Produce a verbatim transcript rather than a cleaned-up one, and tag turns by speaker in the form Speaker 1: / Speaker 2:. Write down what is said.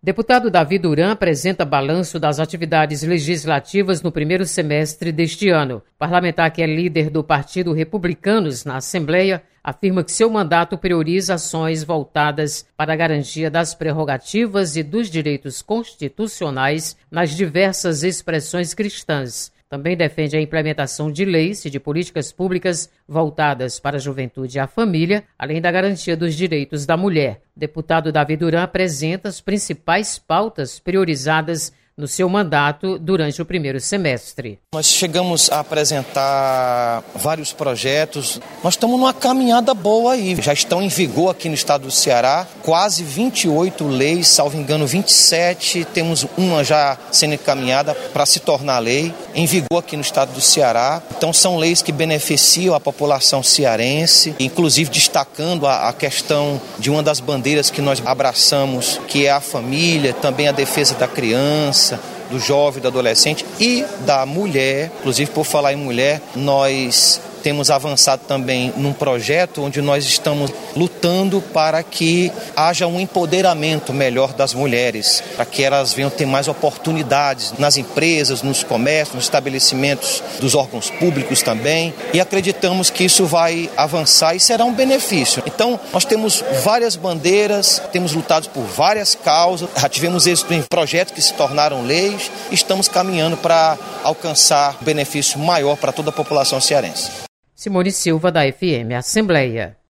Speaker 1: Deputado Davi Duran apresenta balanço das atividades legislativas no primeiro semestre deste ano. O parlamentar, que é líder do Partido Republicanos na Assembleia, afirma que seu mandato prioriza ações voltadas para a garantia das prerrogativas e dos direitos constitucionais nas diversas expressões cristãs. Também defende a implementação de leis e de políticas públicas voltadas para a juventude e a família, além da garantia dos direitos da mulher. O deputado Davi Duran apresenta as principais pautas priorizadas no seu mandato durante o primeiro semestre.
Speaker 2: Nós chegamos a apresentar vários projetos. Nós estamos numa caminhada boa aí. Já estão em vigor aqui no estado do Ceará quase vinte e oito leis, salvo engano vinte e sete. Temos uma já sendo encaminhada para se tornar lei, em vigor aqui no estado do Ceará. Então são leis que beneficiam a população cearense, inclusive destacando a, a questão de uma das bandeiras que nós abraçamos, que é a família, também a defesa da criança, do jovem, do adolescente e da mulher. Inclusive, por falar em mulher, nós temos avançado também num projeto onde nós estamos lutando para que haja um empoderamento melhor das mulheres, para que elas venham ter mais oportunidades nas empresas, nos comércios, nos estabelecimentos dos órgãos públicos também, e acreditamos que isso vai avançar e será um benefício. Então, nós temos várias bandeiras, temos lutado por várias causas, já tivemos êxito em projetos que se tornaram leis, e estamos caminhando para alcançar benefício maior para toda a população cearense.
Speaker 1: Simone Silva, da F M Assembleia.